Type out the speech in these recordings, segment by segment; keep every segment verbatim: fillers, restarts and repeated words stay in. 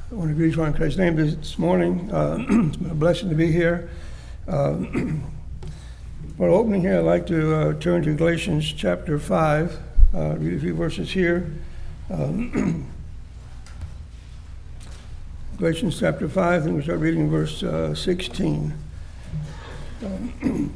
I want to greet you in Christ's name this morning. Uh, it's been a blessing to be here. Uh, for opening here, I'd like to uh, turn to Galatians chapter five, uh, read a few verses here. Um, Galatians chapter five, then we start reading verse uh, sixteen. Um,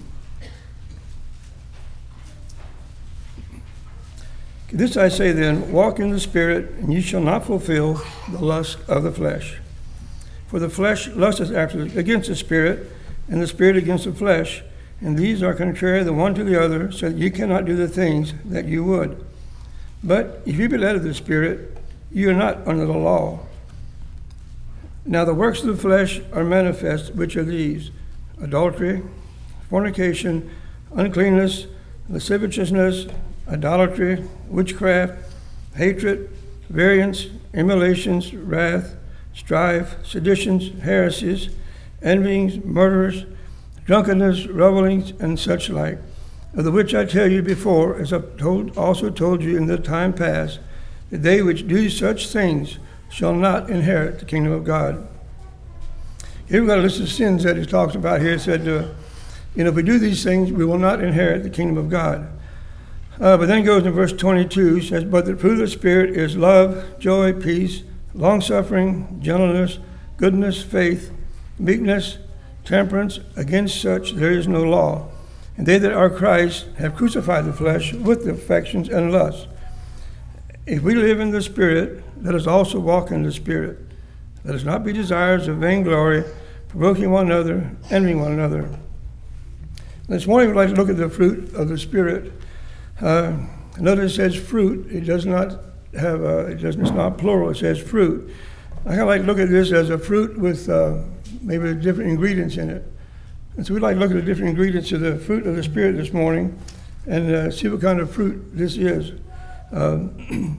This I say then, walk in the Spirit, and ye shall not fulfill the lust of the flesh. For the flesh lusteth after against the Spirit, and the Spirit against the flesh, and these are contrary the one to the other, so that ye cannot do the things that you would. But if ye be led of the Spirit, ye are not under the law. Now the works of the flesh are manifest, which are these: adultery, fornication, uncleanness, lasciviousness, idolatry, witchcraft, hatred, variance, emulations, wrath, strife, seditions, heresies, envyings, murders, drunkenness, revellings, and such like, of the which I tell you before, as I've told, also told you in the time past, that they which do such things shall not inherit the kingdom of God. Here we've got a list of sins that he talks about here. It said, uh, you know, if we do these things, we will not inherit the kingdom of God. Uh, but then it goes in verse twenty-two, it says, but the fruit of the Spirit is love, joy, peace, long-suffering, gentleness, goodness, faith, meekness, temperance. Against such there is no law. And they that are Christ have crucified the flesh with the affections and lusts. If we live in the Spirit, let us also walk in the Spirit. Let us not be desirous of vainglory, provoking one another, envying one another. This morning we'd like to look at the fruit of the Spirit. Uh, notice it says fruit. It does not have a, it doesn't, it's not plural. It says fruit. I kind of like to look at this as a fruit with uh, maybe different ingredients in it. And so we'd like to look at the different ingredients of the fruit of the Spirit this morning and uh, see what kind of fruit this is. Um,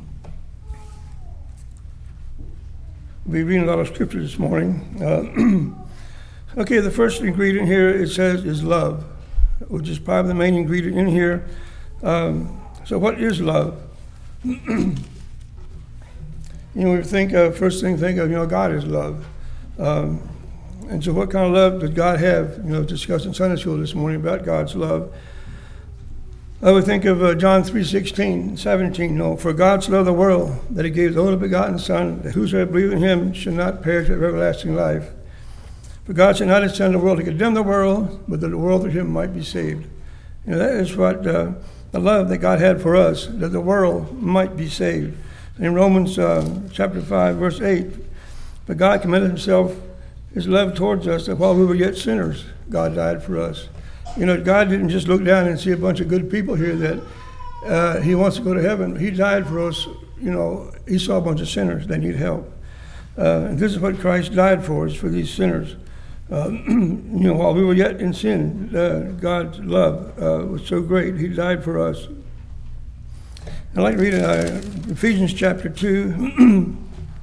we'll be reading a lot of scripture this morning. Uh, okay, the first ingredient here, it says, is love, which is probably the main ingredient in here. Um, so what is love? You know, we think of, first thing think of, you know, God is love. Um, and so what kind of love does God have? You know, discussed in Sunday school this morning about God's love. I would think of uh, John three sixteen, seventeen. You know, for God so loved the world that he gave the only begotten Son, that whosoever believes in him should not perish but have everlasting life. For God sent not his Son into the world to condemn the world, but that the world through him might be saved. You know, that is what uh, the love that God had for us, that the world might be saved. In Romans uh, chapter five, verse eight, but God commended himself, his love towards us, that while we were yet sinners, God died for us. You know, God didn't just look down and see a bunch of good people here that uh, he wants to go to heaven. He died for us. You know, he saw a bunch of sinners that need help. Uh, and this is what Christ died for, is for these sinners. Uh, you know, while we were yet in sin, uh, God's love uh, was so great. He died for us. I'd like to read uh, Ephesians chapter two,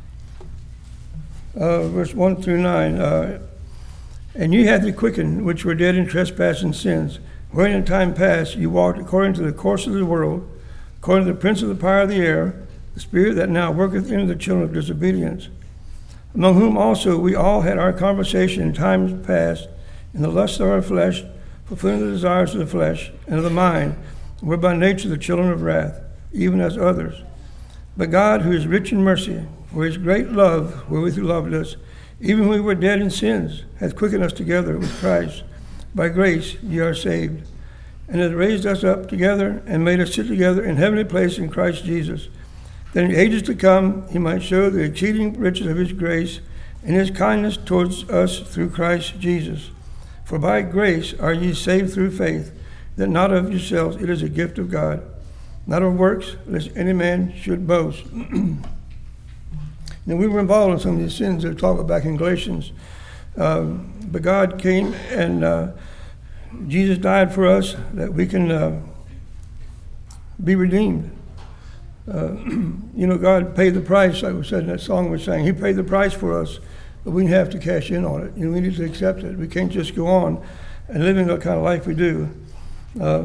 uh, verse one through nine. Uh, and ye hath he quickened, which were dead in trespass and sins, wherein in time past you walked according to the course of the world, according to the prince of the power of the air, the spirit that now worketh in the children of disobedience, among whom also we all had our conversation in times past, in the lust of our flesh, fulfilling the desires of the flesh and of the mind, and were by nature the children of wrath, even as others. But God, who is rich in mercy, for his great love wherewith he loved us, even when we were dead in sins, hath quickened us together with Christ. By grace ye are saved, and hath raised us up together, and made us sit together in heavenly places in Christ Jesus, that in the ages to come he might show the exceeding riches of his grace and his kindness towards us through Christ Jesus. For by grace are ye saved through faith, that not of yourselves, it is a gift of God, not of works, lest any man should boast. Now, we were involved in some of these sins that we talk about back in Galatians. Um, but God came and uh, Jesus died for us that we can uh, be redeemed. Uh, you know, God paid the price, like we said in that song we sang. He paid the price for us, but we have to cash in on it. You know, we need to accept it. We can't just go on and live in the kind of life we do. Uh,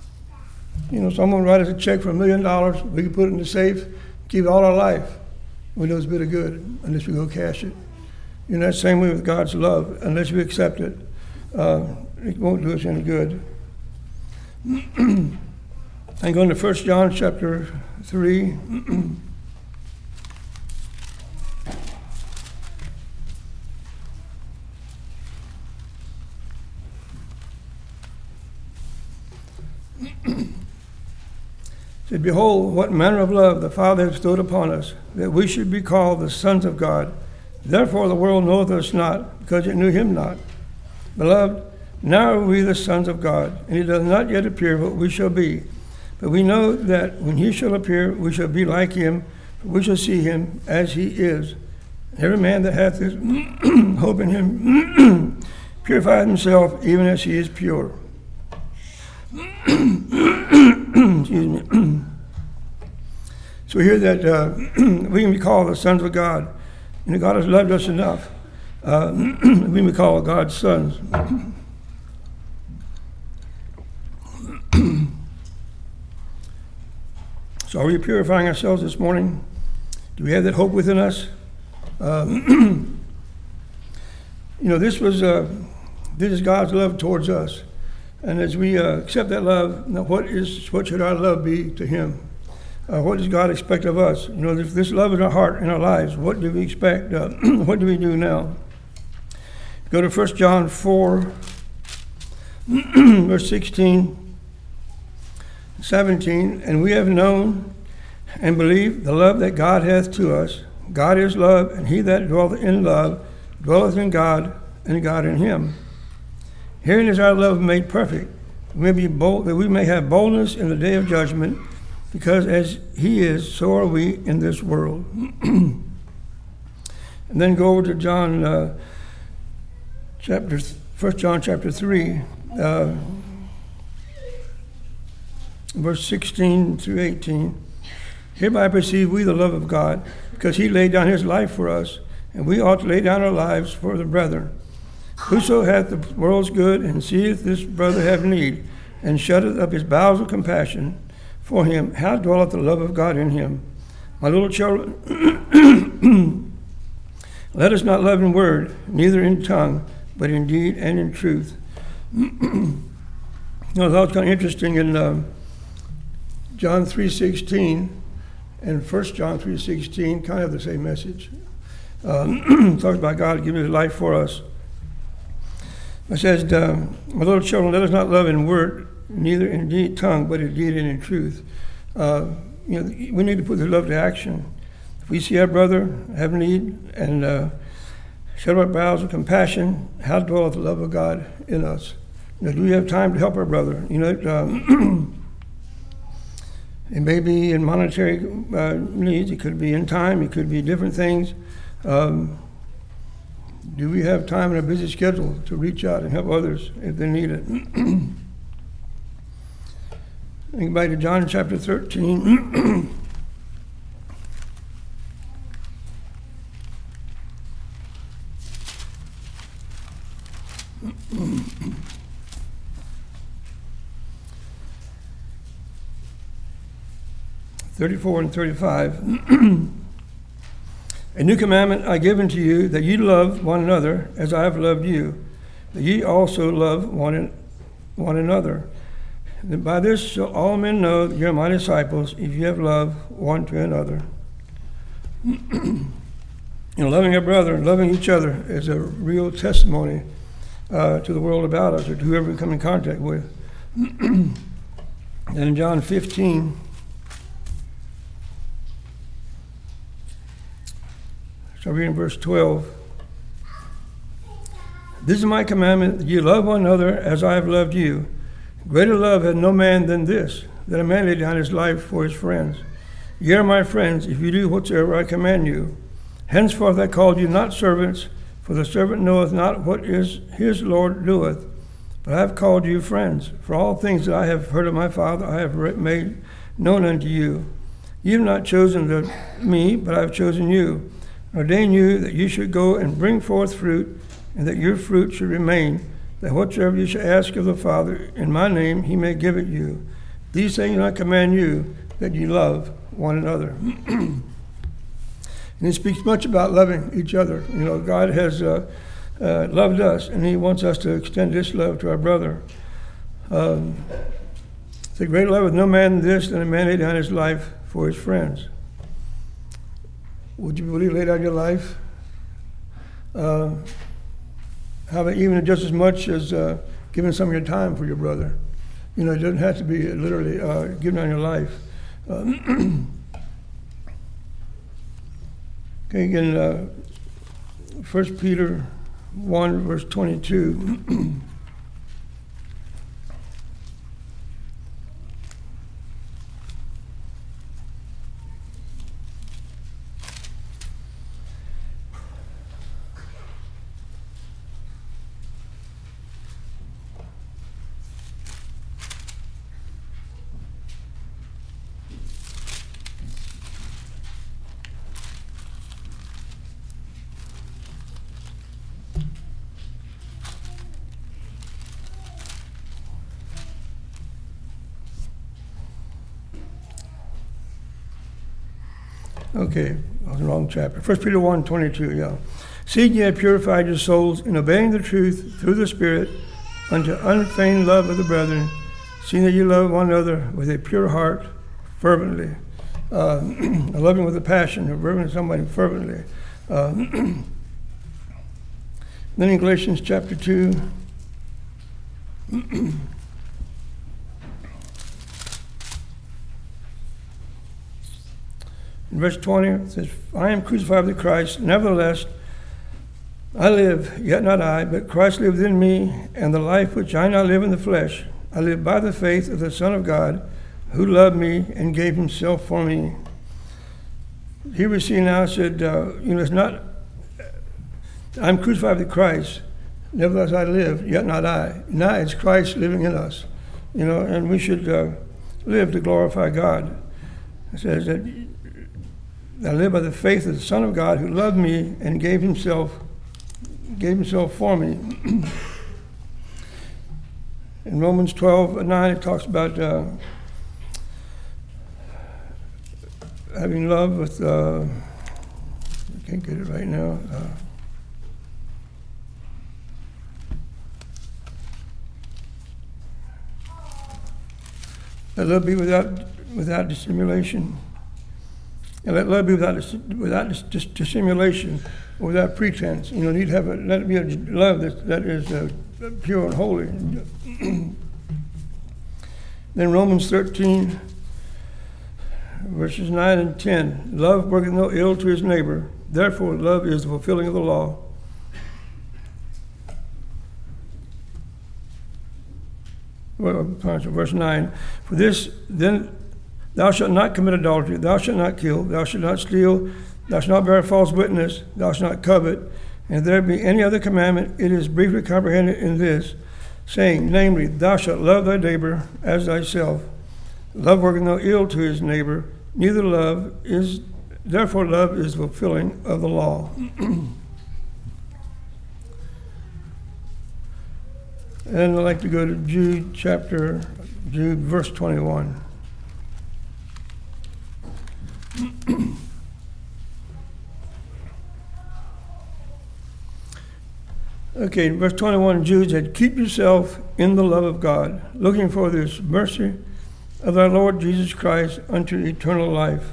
you know, someone write us a check for a million dollars. We can put it in the safe, keep it all our life. We know it's bitter good unless we go cash it. In that same way with God's love, unless we accept it, uh, it won't do us any good. I'm going to First John chapter three. Said, behold, what manner of love the Father has bestowed upon us, that we should be called the sons of God. Therefore the world knoweth us not, because it knew him not. Beloved, now are we the sons of God, and it does not yet appear what we shall be. But we know that when he shall appear, we shall be like him, for we shall see him as he is. And every man that hath this hope in him purifieth himself, even as he is pure. Excuse me. So we hear that uh, we can be called the sons of God. And God has loved us enough. Uh, we can be called God's sons. So are we purifying ourselves this morning? Do we have that hope within us? Uh, you know, this was uh, this is God's love towards us. And as we uh, accept that love, now what is what should our love be to him? Uh, what does God expect of us? You know, if this love in our heart, in our lives, what do we expect? Uh, what do we do now? Go to First John four, verse sixteen, seventeen. And we have known and believed the love that God hath to us. God is love, and he that dwelleth in love dwelleth in God, and God in him. Herein is our love made perfect, we may be bold, that we may have boldness in the day of judgment, because as he is, so are we in this world. And then go over to John, uh, chapter, First John chapter three, uh, verse sixteen through eighteen. Hereby perceive we the love of God, because he laid down his life for us, and we ought to lay down our lives for the brethren. Whoso hath the world's good, and seeth this brother have need, and shutteth up his bowels of compassion for him, how dwelleth the love of God in him? My little children, let us not love in word, neither in tongue, but in deed and in truth. You know, that was kind of interesting in uh, John three sixteen and First John three sixteen, kind of the same message. Um, talks about God giving his life for us. It says, uh, my little children, let us not love in word, neither in deed, tongue, but in deed and in truth. Uh, you know, we need to put the love to action. If we see our brother have need and uh, shut up our bowels of compassion, how dwelleth the love of God in us? You know, do we have time to help our brother? You know, um, it may be in monetary uh, needs. It could be in time. It could be different things. Um, do we have time in our busy schedule to reach out and help others if they need it? Think back to John chapter thirteen. thirty-four and thirty-five. A new commandment I give unto you, that ye love one another as I have loved you, that ye also love one, an, one another. And by this shall all men know that ye are my disciples, if ye have love one to another. You know, loving our brother and loving each other is a real testimony uh, to the world about us, or to whoever we come in contact with. And in John fifteen, so reading verse twelve. This is my commandment, that ye love one another as I have loved you. Greater love hath no man than this, that a man lay down his life for his friends. Ye are my friends, if you do whatsoever I command you. Henceforth I call you not servants, for the servant knoweth not what is his Lord doeth. But I have called you friends, for all things that I have heard of my Father I have made known unto you. Ye have not chosen the, me, but I have chosen you, and ordained you that you should go and bring forth fruit, and that your fruit should remain, that whatsoever you shall ask of the Father in my name, he may give it you. These things I command you, that ye love one another. And he speaks much about loving each other. You know, God has uh, uh, loved us, and he wants us to extend this love to our brother. Um, it's a great love with no man this than a man lay down his life for his friends. Would you believe lay down your life? Uh, how about even just as much as uh, giving some of your time for your brother? You know, it doesn't have to be literally uh, giving down your life. Uh, okay, again, uh, First Peter one, verse twenty-two. Okay, that was the wrong chapter. First Peter one, twenty-two, yeah. Seeing ye have purified your souls in obeying the truth through the Spirit unto unfeigned love of the brethren, seeing that you love one another with a pure heart fervently. Uh, loving with a passion, or loving somebody fervently. Uh, then in Galatians chapter two, in verse twenty, it says, I am crucified with Christ, nevertheless I live, yet not I, but Christ lives in me, and the life which I now live in the flesh, I live by the faith of the Son of God, who loved me and gave himself for me. Here we see now, said, uh, you know, it's not, I'm crucified with Christ, nevertheless I live, yet not I. Now it's Christ living in us, you know, and we should uh, live to glorify God. It says that I live by the faith of the Son of God who loved me and gave himself gave himself for me. In Romans twelve, nine, it talks about uh, having love with, uh, I can't get it right now. Uh, let love be without without dissimulation. And let love be without without dis- dis- dissimulation, or without pretense. You know, need to have a, let it be a love that that is uh, pure and holy. Then Romans thirteen, verses nine and ten. Love worketh no ill to his neighbor. Therefore, love is the fulfilling of the law. Well, verse nine. For this, then. Thou shalt not commit adultery, thou shalt not kill, thou shalt not steal, thou shalt not bear false witness, thou shalt not covet. And if there be any other commandment, it is briefly comprehended in this, saying, namely, thou shalt love thy neighbor as thyself. Love worketh no ill to his neighbor, neither love is, therefore love is the fulfilling of the law. And I'd like to go to Jude chapter, Jude verse twenty-one. Okay, verse twenty-one, Jude said, keep yourself in the love of God, looking for this mercy of our Lord Jesus Christ unto eternal life.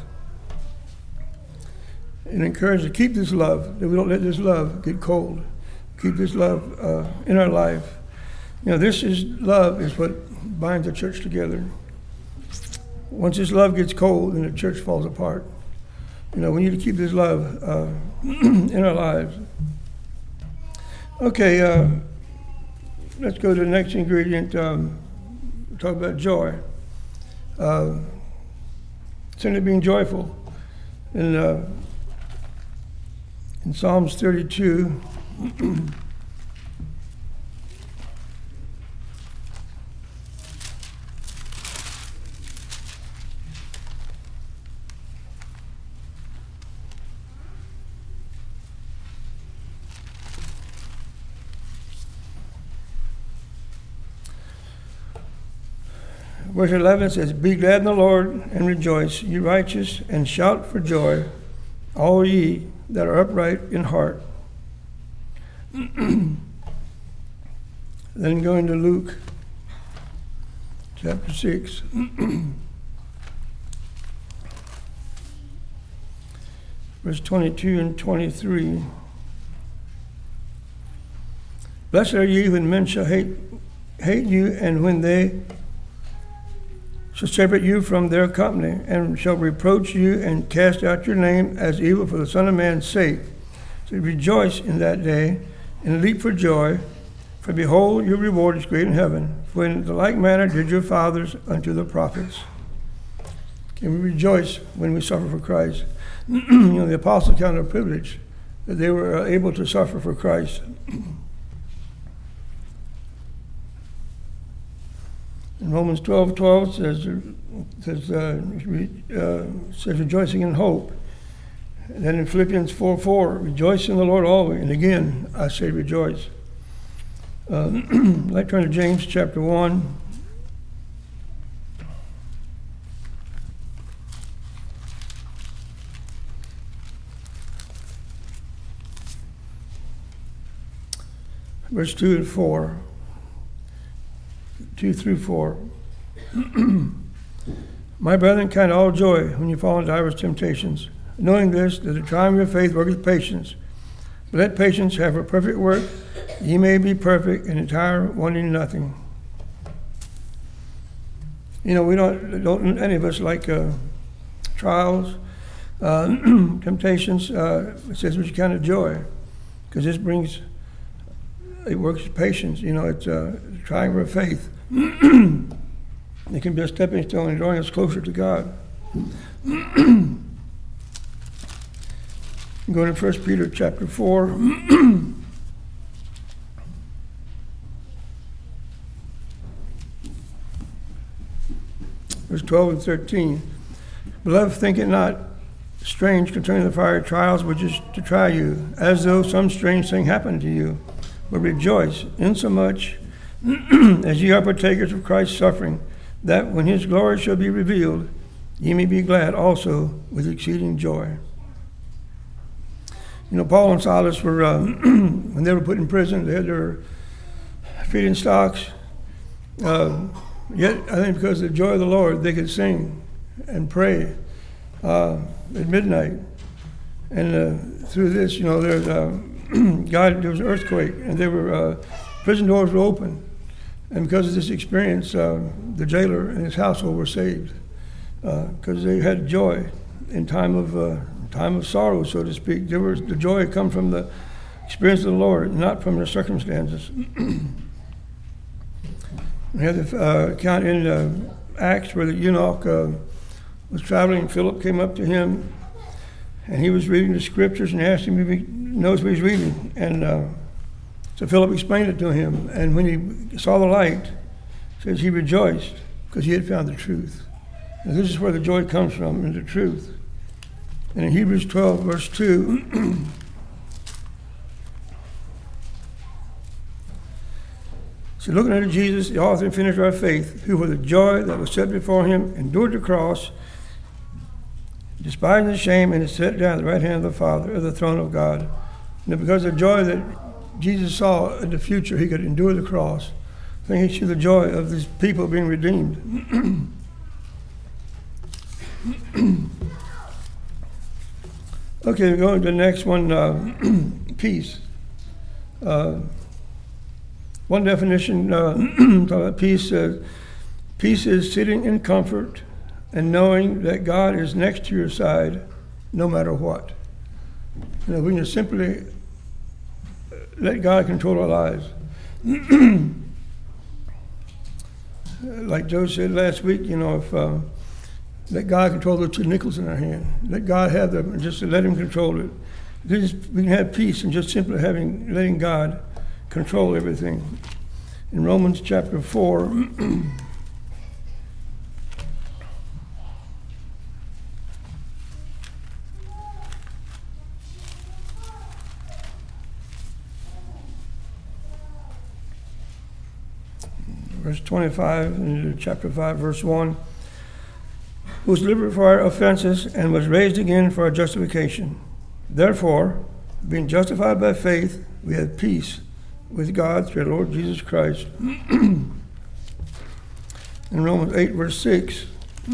And encourage to keep this love, that we don't let this love get cold. Keep this love uh, in our life. You know, this is love is what binds the church together. Once this love gets cold, then the church falls apart. You know, we need to keep this love uh, in our lives. Okay, uh, let's go to the next ingredient. Um, talk about joy. Uh, simply being joyful. In, uh, in Psalms thirty-two, verse eleven says, be glad in the Lord and rejoice, ye righteous, and shout for joy, all ye that are upright in heart. Then going to Luke chapter six. Verse twenty-two and twenty-three. Blessed are ye when men shall hate hate you, and when they shall separate you from their company, and shall reproach you, and cast out your name as evil for the Son of Man's sake. So rejoice in that day, and leap for joy, for behold, your reward is great in heaven. For in the like manner did your fathers unto the prophets. Can we rejoice when we suffer for Christ? You know, the apostles counted a privilege that they were able to suffer for Christ. In Romans twelve twelve says, says, uh, uh, says rejoicing in hope. And then in Philippians four four, rejoice in the Lord always. And again, I say rejoice. Uh, I'd like to turn to James chapter one. Verse two and four. two through four. My brethren, count all joy when you fall into diverse temptations, knowing this, that the trying of your faith worketh patience. But let patience have a perfect work, that ye may be perfect and entire, wanting nothing. You know, we don't, don't any of us like uh, trials, uh, temptations. Uh, it says we should count it joy, because this brings, it works patience. You know, it's uh, trying of our faith. It can be a stepping stone and drawing us closer to God. Go to First Peter chapter four. Verse twelve and thirteen. Beloved, think it not strange concerning the fiery trials which is to try you, as though some strange thing happened to you. But rejoice, insomuch as ye are partakers of Christ's suffering, that when his glory shall be revealed, ye may be glad also with exceeding joy. You know, Paul and Silas were, uh, when they were put in prison, they had their feet in stocks. Uh, yet, I think because of the joy of the Lord, they could sing and pray uh, at midnight. And uh, through this, you know, there's uh, God, there was an earthquake, and they were uh, prison doors were open. And because of this experience, uh, the jailer and his household were saved, because uh, they had joy in time of uh, time of sorrow, so to speak. There was the joy had come from the experience of the Lord, not from their circumstances. We have the uh, account in uh, Acts where the eunuch uh, was traveling. Philip came up to him, and he was reading the scriptures and asked him if he knows what he's reading. And uh, so Philip explained it to him, and when he saw the light, says he rejoiced because he had found the truth. And this is where the joy comes from, in the truth. And in Hebrews twelve, verse two, so looking unto Jesus, the author and finisher of our faith, who for the joy that was set before him endured the cross, despising the shame, and is set down at the right hand of the Father, of the throne of God. And because of the joy that Jesus saw in the future, he could endure the cross. I think he saw the joy of these people being redeemed. Okay, we're going to the next one, uh, peace. Uh, one definition uh, about peace says, peace is sitting in comfort and knowing that God is next to your side no matter what. You know, we can simply let God control our lives. Like Joe said last week, you know, if uh, let God control the two nickels in our hand. Let God have them, just let him control it. Just, we can have peace and just simply having letting God control everything. In Romans chapter four, verse twenty-five, in chapter five, verse one. who was delivered for our offenses and was raised again for our justification. Therefore, being justified by faith, we have peace with God through our Lord Jesus Christ. In Romans eight, verse six,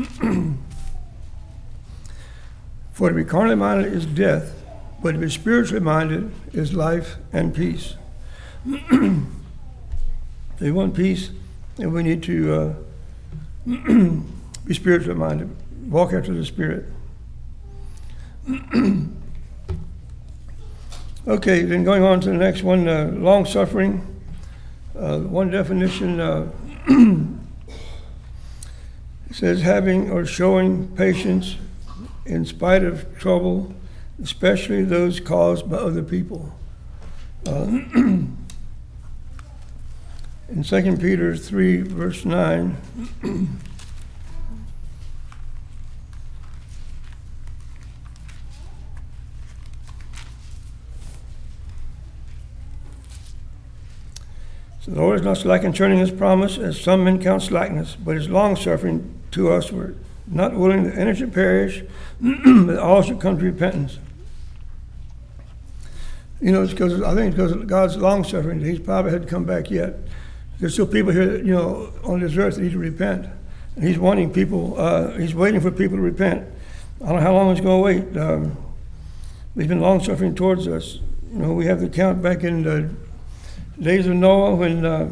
for to be carnally minded is death, but to be spiritually minded is life and peace. So we want peace, and we need to uh, be spiritually minded, walk after the Spirit. Okay, then going on to the next one, uh, long suffering. Uh, one definition uh, says having or showing patience in spite of trouble, especially those caused by other people. Uh, in Second Peter three, verse nine, so the Lord is not slack concerning his promise, as some men count slackness, but is long-suffering to usward, not willing that any should perish, but all should come to repentance. You know, it's because I think it's because God's long-suffering. He's probably hadn't come back yet. There's still people here, you know, on this earth that need to repent, and He's wanting people. Uh, he's waiting for people to repent. I don't know how long He's going to wait. Um, he's been long-suffering towards us. You know, we have the count back in the days of Noah when uh,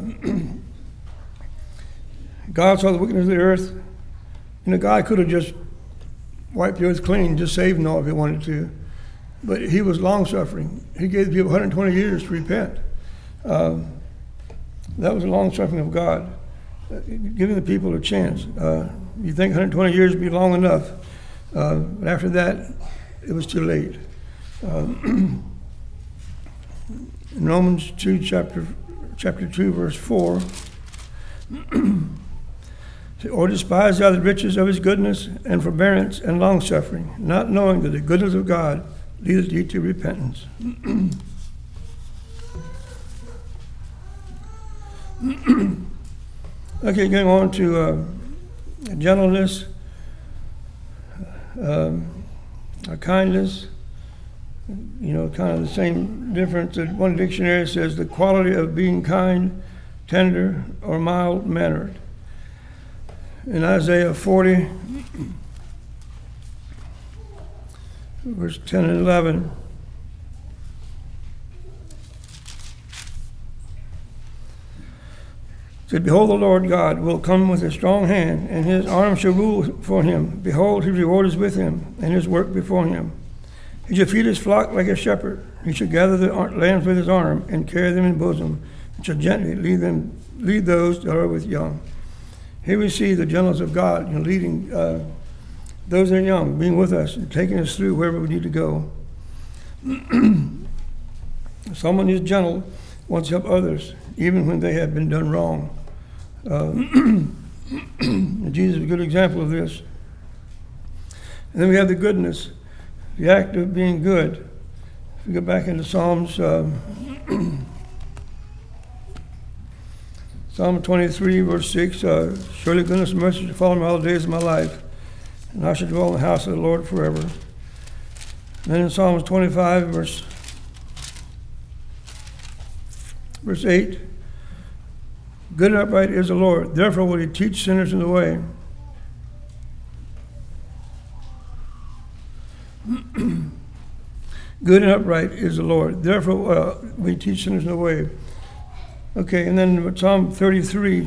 God saw the wickedness of the earth. You know, God could have just wiped the earth clean, just saved Noah if He wanted to. But He was long-suffering. He gave the people one hundred twenty years to repent. Um, that was the long-suffering of God, uh, giving the people a chance. Uh, you think one hundred twenty years would be long enough. Uh, but after that, it was too late. Uh, in Romans two, chapter, chapter two, verse four, or despise thou the riches of His goodness and forbearance and long-suffering, not knowing that the goodness of God leadeth thee to repentance. Okay, going on to uh, gentleness, um, uh, kindness. You know, kind of the same difference. One dictionary says the quality of being kind, tender, or mild-mannered. In Isaiah forty, verse ten and eleven, it said, behold, the Lord God will come with a strong hand, and His arm shall rule for Him. Behold, His reward is with Him, and His work before Him. He shall feed His flock like a shepherd. He shall gather the lambs with His arm, and carry them in bosom, and shall gently lead them, lead those that are with young. Here we see the gentleness of God, you know, leading uh, those that are young, being with us, and taking us through wherever we need to go. Someone who's gentle wants to help others, even when they have been done wrong. Uh, Jesus is a good example of this. And then we have the goodness, the act of being good. If we go back into Psalms, uh, Psalm twenty-three, verse six, uh, surely goodness and mercy shall follow me all the days of my life, and I shall dwell in the house of the Lord forever. And then in Psalms twenty-five, verse, verse eight, good and upright is the Lord, therefore will He teach sinners in the way. Good and upright is the Lord, therefore uh, we teach sinners in the way. Okay, and then Psalm thirty-three,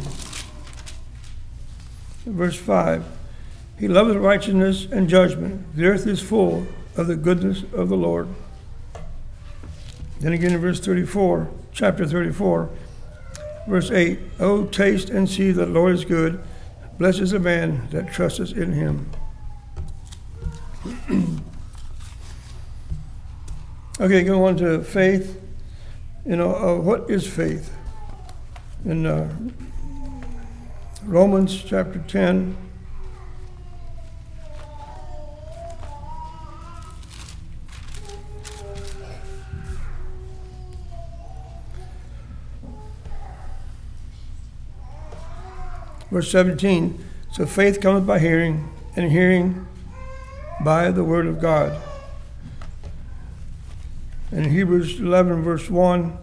verse five. He loveth righteousness and judgment. The earth is full of the goodness of the Lord. Then again in verse thirty-four, chapter thirty-four, verse eight. Oh, taste and see that the Lord is good. Blessed is the man that trusteth in Him. Okay, go on to faith. You know, uh, what is faith? In uh, Romans chapter ten, verse seventeen, so faith cometh by hearing, and hearing by the word of God. In Hebrews eleven, verse one,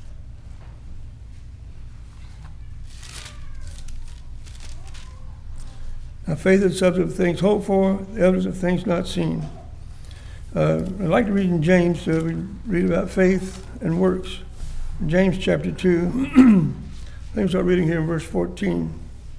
now faith is the substance of things hoped for, the evidence of things not seen. Uh, I'd like to read in James, so we read about faith and works. James chapter two, I think we'll start reading here in verse fourteen.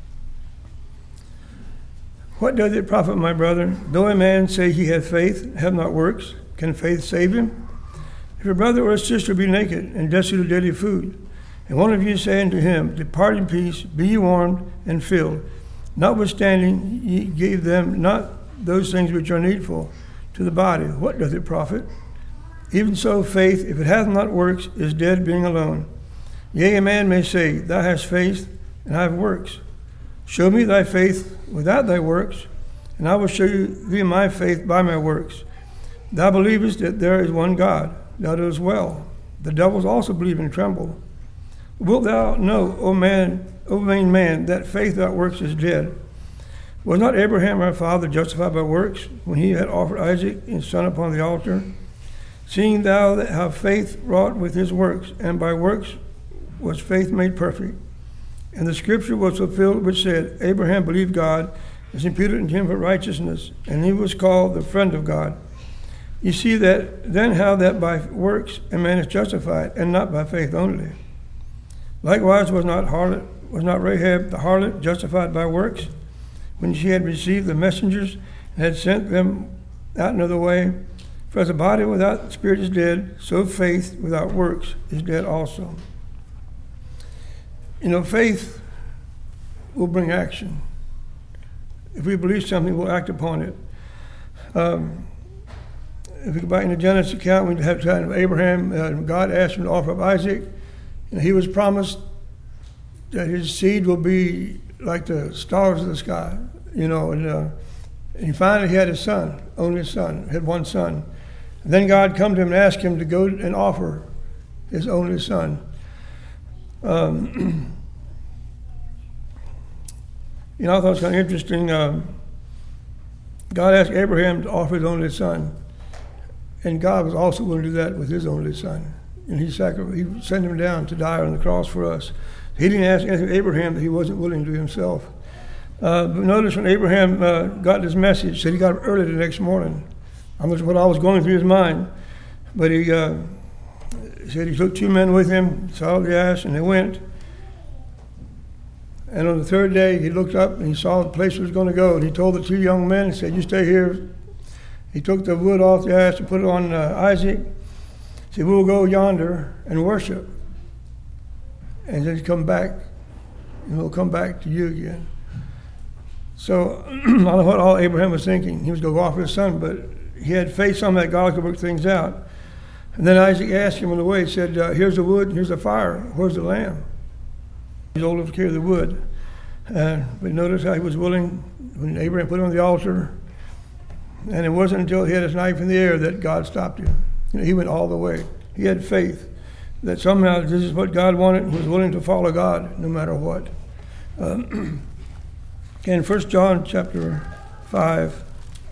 What doth it profit, my brother, though a man say he hath faith, have not works? Can faith save him? If a brother or a sister be naked and destitute of daily food, and one of you say unto him, Depart in peace, be ye warmed and filled, notwithstanding ye gave them not those things which are needful to the body, what doth it profit? Even so faith, if it hath not works, is dead being alone. Yea, a man may say, Thou hast faith, and I have works. Show me thy faith without thy works, and I will show you thee my faith by my works. Thou believest that there is one God, thou doest well. The devils also believe and tremble. Wilt thou know, O man, O vain man, that faith without works is dead? Was not Abraham our father justified by works, when he had offered Isaac his son upon the altar? Seeing thou that have faith wrought with his works, and by works was faith made perfect. And the scripture was fulfilled which said, Abraham believed God, is imputed unto him for righteousness, and he was called the friend of God. You see that then how that by works a man is justified, and not by faith only. Likewise was not harlot, was not Rahab the harlot justified by works, when she had received the messengers and had sent them out another way? For as a body without spirit is dead, so faith without works is dead also. You know, faith will bring action. If we believe something, we'll act upon it. Um, if we go back in the Genesis account, we have time of Abraham. Uh, God asked him to offer up Isaac, and he was promised that his seed will be like the stars of the sky. You know, and, uh, and he finally he had a son, only son, had one son. And then God come to him and asked him to go and offer his only son. Um, you know, I thought it was kind of interesting. Um, God asked Abraham to offer his only son, and God was also willing to do that with his only son. And he sacrificed, he sent him down to die on the cross for us. He didn't ask anything of Abraham that he wasn't willing to do himself. Uh, but notice when Abraham uh, got this message, said he got up early the next morning. I don't know what I was going through his mind, but he. Uh, He said he took two men with him, saw the ass, and they went. And on the third day, he looked up and he saw the place he was going to go. And he told the two young men, he said, you stay here. He took the wood off the ass and put it on uh, Isaac. He said, we'll go yonder and worship. And then come back, and we'll come back to you again. So I don't know what all Abraham was thinking. He was going to go offer his son, but he had faith somehow that God could work things out. And then Isaac asked him on the way, he said, uh, here's the wood, here's the fire, where's the lamb? He's old enough to carry the wood. Uh, but notice how he was willing, when Abraham put him on the altar, and it wasn't until he had his knife in the air that God stopped him. You know, he went all the way. He had faith that somehow this is what God wanted, and he was willing to follow God no matter what. Um, in First John chapter five,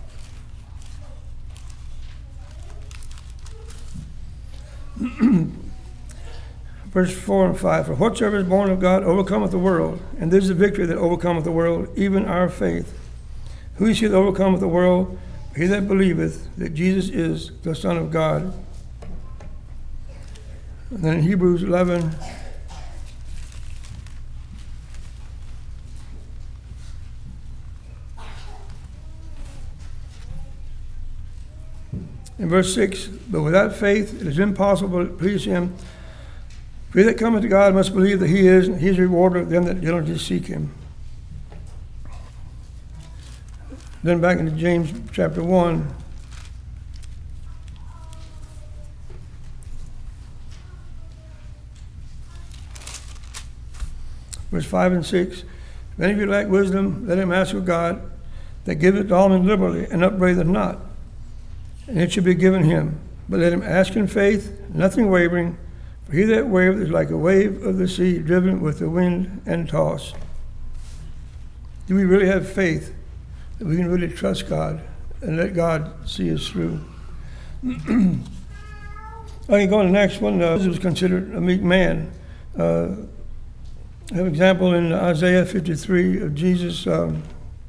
verse four and five, for whatsoever is born of God overcometh the world, and this is the victory that overcometh the world, even our faith. Who is he that overcometh the world? He that believeth that Jesus is the Son of God. And then in Hebrews eleven, in verse six, but without faith it is impossible to please him. For he that cometh to God must believe that he is, and he is a rewarder of them that diligently seek him. Then back into James chapter one. Verse five and six. If any of you lack wisdom, let him ask of God, that giveth to all men liberally, and upbraideth not, and it shall be given him. But let him ask in faith, nothing wavering, for he that wavereth is like a wave of the sea, driven with the wind and tossed. Do we really have faith that we can really trust God and let God see us through. Okay, go to the next one. Uh, Jesus was considered a meek man. Uh, I have an example in Isaiah fifty-three of Jesus. Um,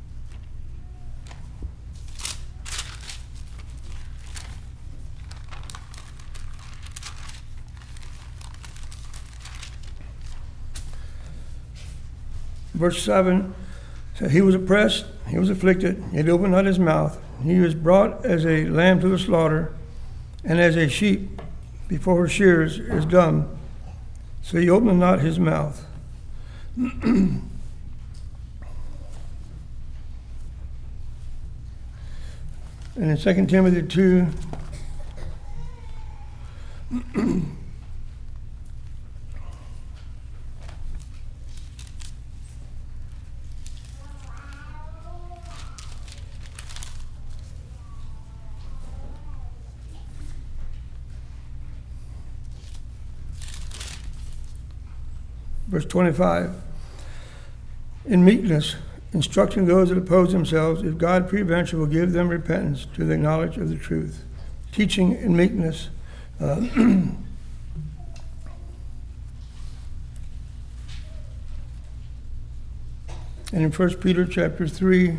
verse seven, said, he was oppressed, he was afflicted, yet opened not his mouth. He was brought as a lamb to the slaughter, and as a sheep before her shearers is dumb, so he opened not his mouth. And in Second Timothy two, verse twenty-five, in meekness, instructing those that oppose themselves, if God peradventure will give them repentance to the knowledge of the truth. Teaching in meekness. Uh, and in First Peter chapter three,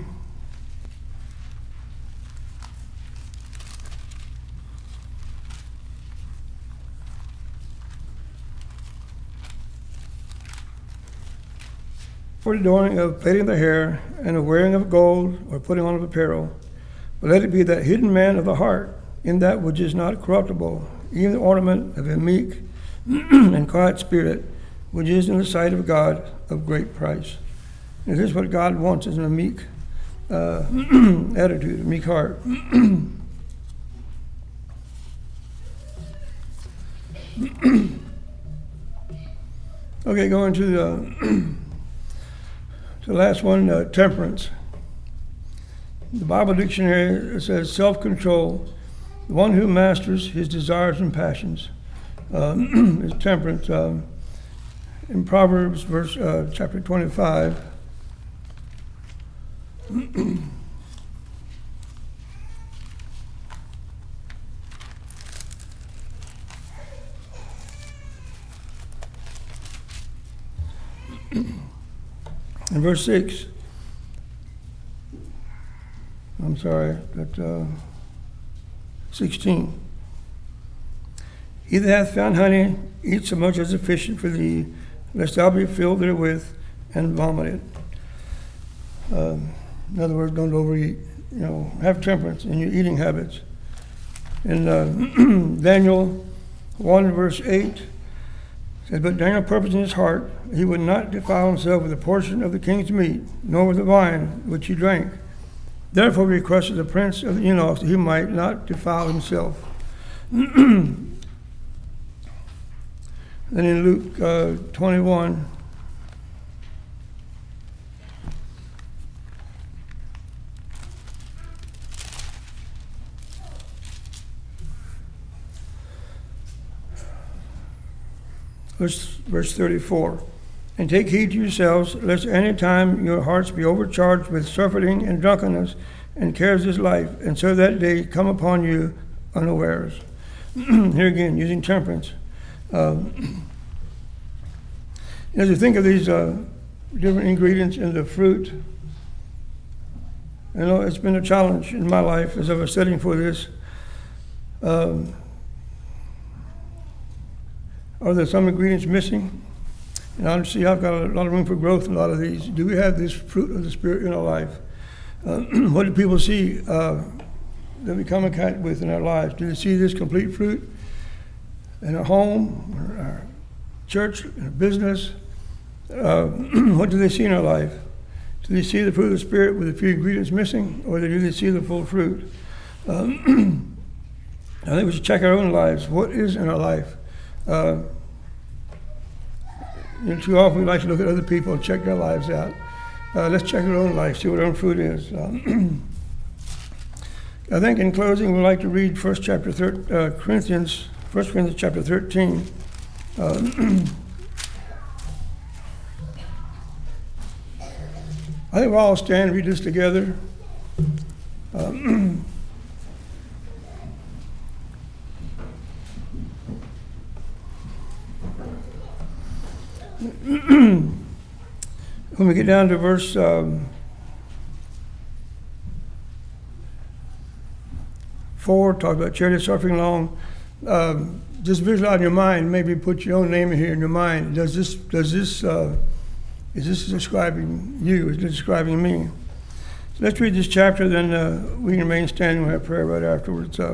for the adorning of plaiting the hair, and of wearing of gold, or putting on of apparel. But let it be that hidden man of the heart, in that which is not corruptible, even the ornament of a meek and quiet spirit, which is in the sight of God of great price. And this is what God wants, is in a meek uh, attitude, a meek heart. Okay, going to the... The last one, uh, temperance. The Bible dictionary says self-control, the one who masters his desires and passions, uh, is temperance. Um, in Proverbs, verse uh, chapter twenty-five, in verse six, I'm sorry, but uh, sixteen. He that hath found honey, eat so much as is sufficient for thee, lest thou be filled therewith and vomit it. Uh, in other words, don't overeat. You know, have temperance in your eating habits. In uh, Daniel one, verse eight, says, but Daniel purposed in his heart he would not defile himself with a portion of the king's meat, nor with the wine which he drank. Therefore he requested the prince of the eunuchs that he might not defile himself. Then in Luke uh, twenty-one, verse, verse thirty-four, and take heed to yourselves, lest any time your hearts be overcharged with surfeiting and drunkenness and cares of this life, and so that day come upon you unawares. Here again, using temperance. Um, as you think of these uh, different ingredients in the fruit, you know, it's been a challenge in my life as I was studying for this. Um, are there some ingredients missing? And honestly, I've got a lot of room for growth in a lot of these. Do we have this fruit of the Spirit in our life? Uh, what do people see uh, that we come in contact with in our lives? Do they see this complete fruit in our home, or our church, in our business? Uh, what do they see in our life? Do they see the fruit of the Spirit with a few ingredients missing, or do they see the full fruit? Um, I think we should check our own lives. What is in our life? Uh, you know, too often we like to look at other people and check their lives out. Uh, let's check our own life, see what our own fruit is. Um, I think in closing, we'd like to read First chapter thir- uh, Corinthians, First Corinthians chapter thirteen. Uh, I think we'll all stand and read this together. Um, when we get down to verse um, four, talk about charity suffering long. Um, just visualize in your mind. Maybe put your own name in here in your mind. Does this? Does this? Uh, is this describing you? Is this describing me? So let's read this chapter. Then uh, we can remain standing. We'll have prayer right afterwards. Uh,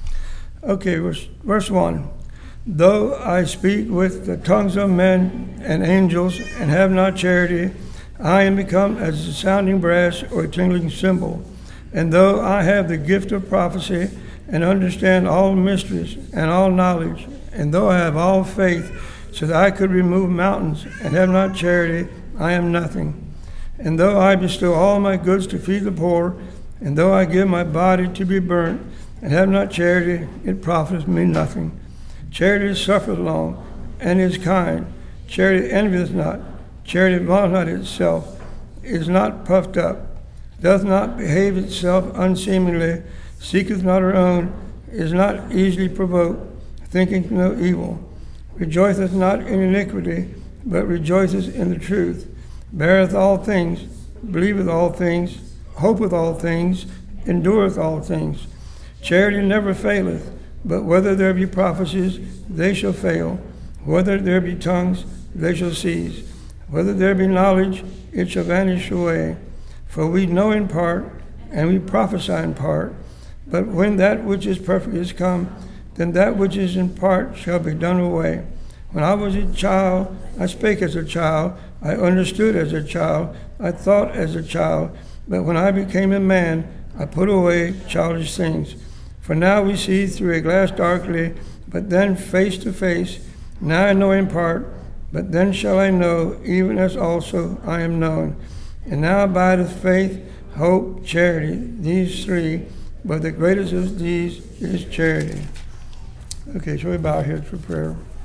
okay, verse, verse one. Though I speak with the tongues of men and angels and have not charity, I am become as a sounding brass or a tingling cymbal. And though I have the gift of prophecy and understand all mysteries and all knowledge, and though I have all faith so that I could remove mountains and have not charity, I am nothing. And though I bestow all my goods to feed the poor, and though I give my body to be burnt and have not charity, it profiteth me nothing. Charity suffereth long and is kind. Charity envieth not. Charity vaunteth not itself, is not puffed up, doth not behave itself unseemingly, seeketh not her own, is not easily provoked, thinketh no evil, rejoiceth not in iniquity, but rejoiceth in the truth, beareth all things, believeth all things, hopeth all things, endureth all things. Charity never faileth, but whether there be prophecies, they shall fail. Whether there be tongues, they shall cease. Whether there be knowledge, it shall vanish away. For we know in part, and we prophesy in part. But when that which is perfect is come, then that which is in part shall be done away. When I was a child, I spake as a child, I understood as a child, I thought as a child. But when I became a man, I put away childish things. For now we see through a glass darkly, but then face to face. Now I know in part, but then shall I know, even as also I am known. And now abideth faith, hope, charity, these three, but the greatest of these is charity. Okay, shall we bow our heads for prayer?